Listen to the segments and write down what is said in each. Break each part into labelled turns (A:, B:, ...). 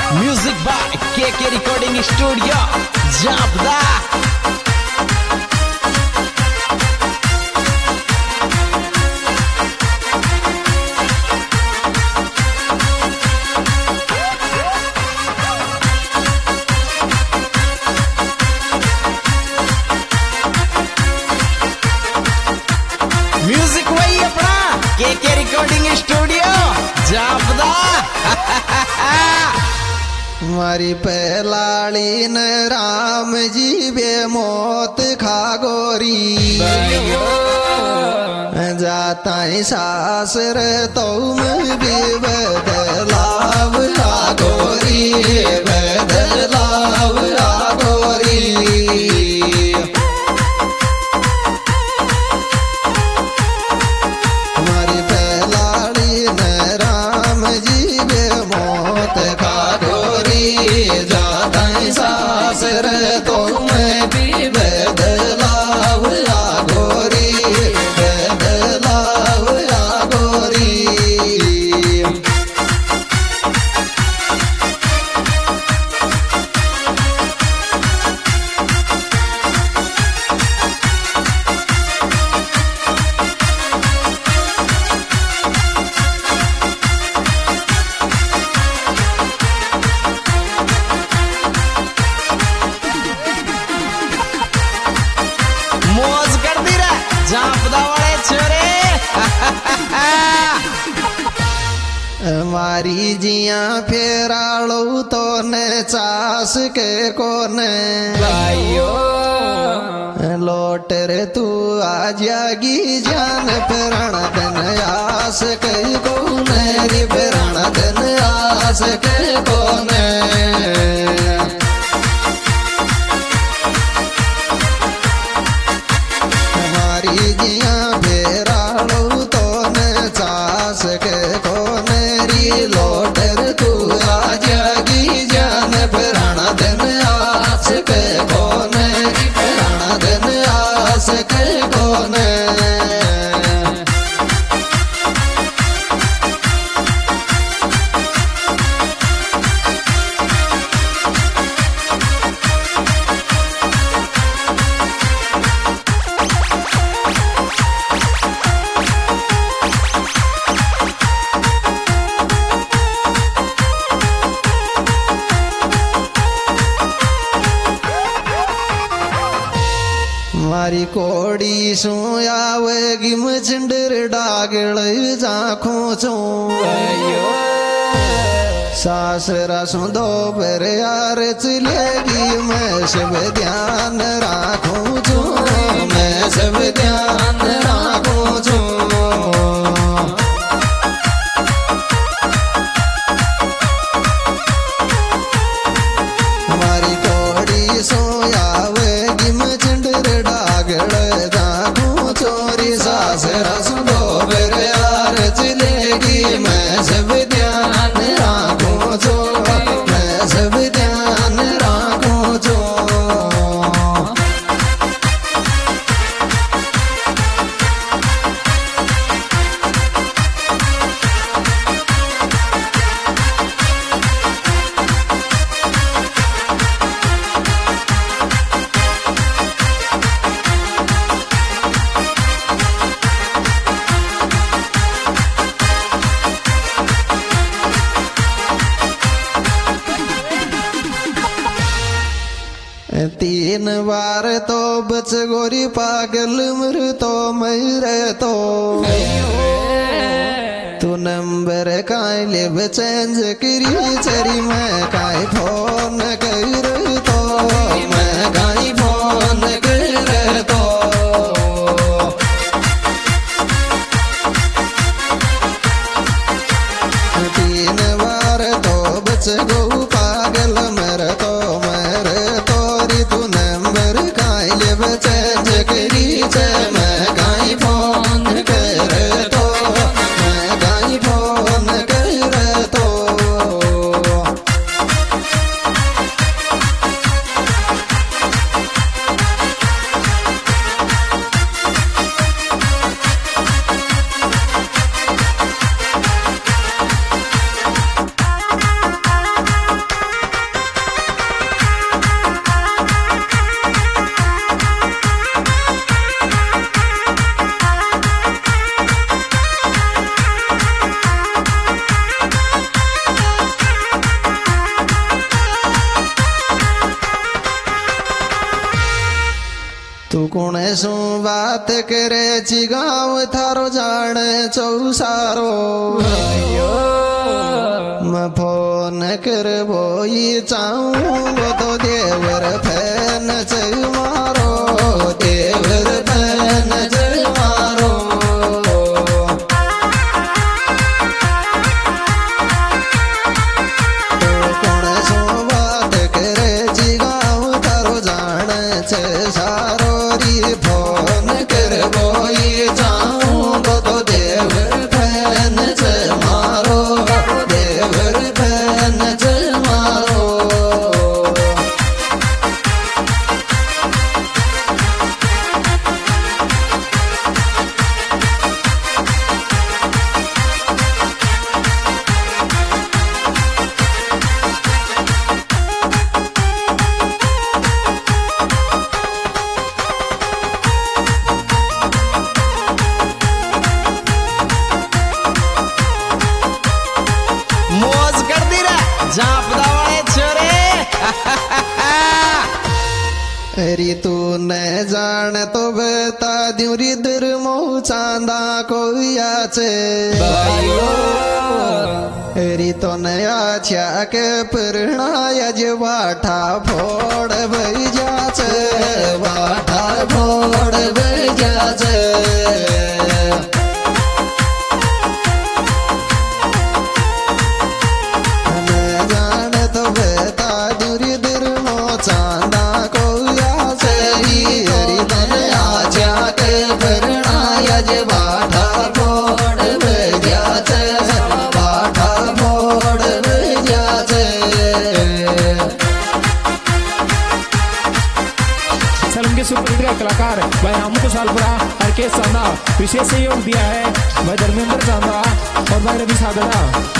A: Music by के recording studio जापदा। Music वही अपना के रिकॉर्डिंग स्टूडियो जापदा।
B: मारी पहलाड़ी न राम जी बे मौत खा गोरी जाता सासर तुम भी बदलाव आ गोरी बदलाव आ गोरी। मारी पहलाड़ी न राम जी बे मौत खा जाता सासर तुम भी बदलाव आ गोरी बदलाव आ गोरी।
A: मौज कर दी रे जापदा वाले छोरे।
B: मारी जिया फेरालो तो न चास के कोने लोटर तू आ जागी जान प्रण धन आस के कोने रे प्रण धन आस के कोने। हमारी जिया फेरालो तो न चास के कोने री लोटर तू आ जागी जान प्रण धन आस के कोने प्रण धन आस के कोने। मारी कोड़ी सो आवेगी मचिंडर डागल जाखों चो सासरा सो दो पर यार चलेगी मैं सब ध्यान राखूं छो मैं सब ध्यान राखूं छो। हमारी कोड़ी सो आवेगी मचिंडर डागल जाखूं चोरी सासरा सो दो पर यार चलेगी मैं सब ध्यान राखूं छो मैं सब ध्यान राखूं छो। तीन बार तो बच गोरी पागल मर तो मर तो तू नंबर काय ले चेंज करी चरी मैं काय फोन कर तो मैं काय फोन कर तो। तीन बार तो बच गो पागल मर तो तू नंबर काय ले चेंज करी चे मैं काय फोन कर तो मैं काय फोन कर तो। कुणे सु बात करे ची गाँव थारो जाने चौसारो मैं फोन कर बोई चाहूँ तो देवर फैन चल मारो देवर फैन चल मारो तो कुणे सु बात करे ची गाँव थारो जाने चे सारो री फोन कर बोई चाहूँ तो देवर फैन चल मारो देवर फैन चल मारो
A: मौज कर दी रे जापदा वाले छोरे
B: री तू न जान तो बता दूं री दर मोह चांदा कोया चे री तो नया छा के परणाया जे वाठा फोड़ भई जाचे वाठा फोड़ भई जाचे चांदा कोया से हरी धन आजा के परणाया जे बाठा फोड़ भैया से बाठा फोड़ भैया से
C: सर उनके सुपर हिट कलाकार भाई हमको सालपुरा हरकेश चांदा विशेष सहयोग दिया है भाई धर्मेंद्र चांदा और भाई रवि सागरा।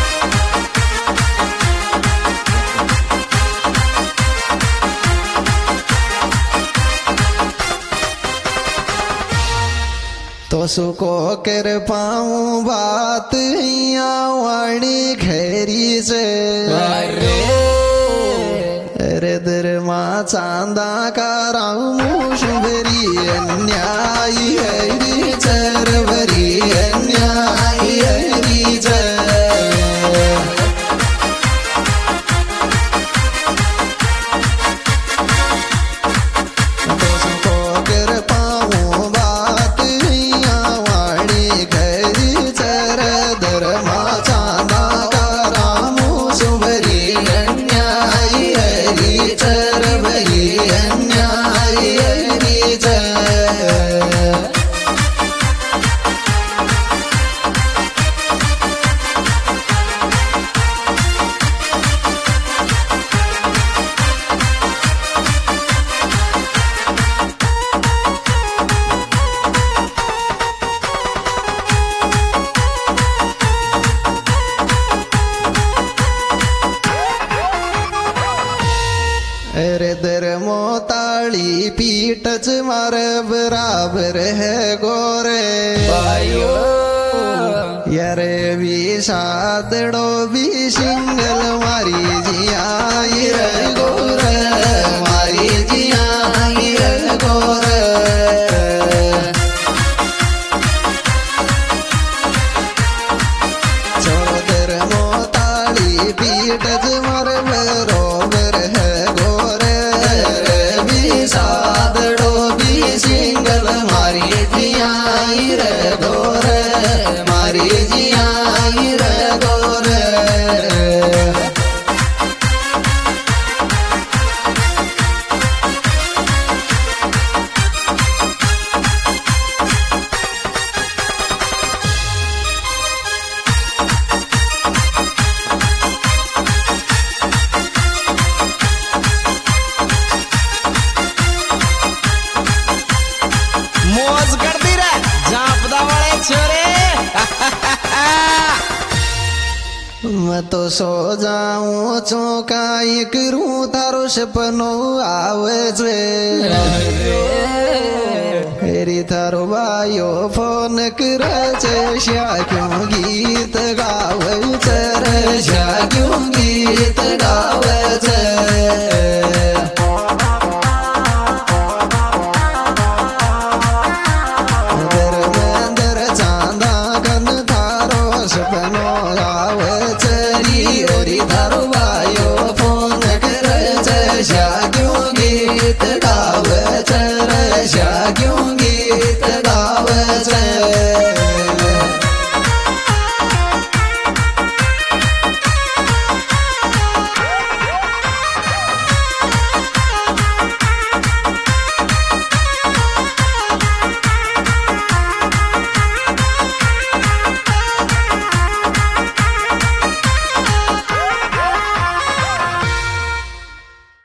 B: तो सुको कर पाऊं बात वाणी खैरी से रे दर माँ चांदा का राम शुभरी अन्यायी हरी चरवरी अन्यायी हरी तो सुको कर पाऊं बात वाणी खैरी चर दर माँ चांदा का राम शुभरी अन्यायी हरी चरवरी अन्यायी हरी अरे दर मोताली पीटच मार बराबर है गोरे यारे भी सादड़ो भी सिंगल मारी जिया रे गोरे मारी जिया रे गोरे चौदर मोताली पीटच मार बरोबर है सादड़ो भी सिंगल मारी जिया रे गोरे मारी जिया रे गोरे
A: मौज कर दी रे जापदा वाले छोरे
B: मैं तो सो जाऊं चौकाई करूं तारो सपनो आवे हेरी थारो भाइयो फोन करे छा क्यों गीत गावे रे क्यों गीत गा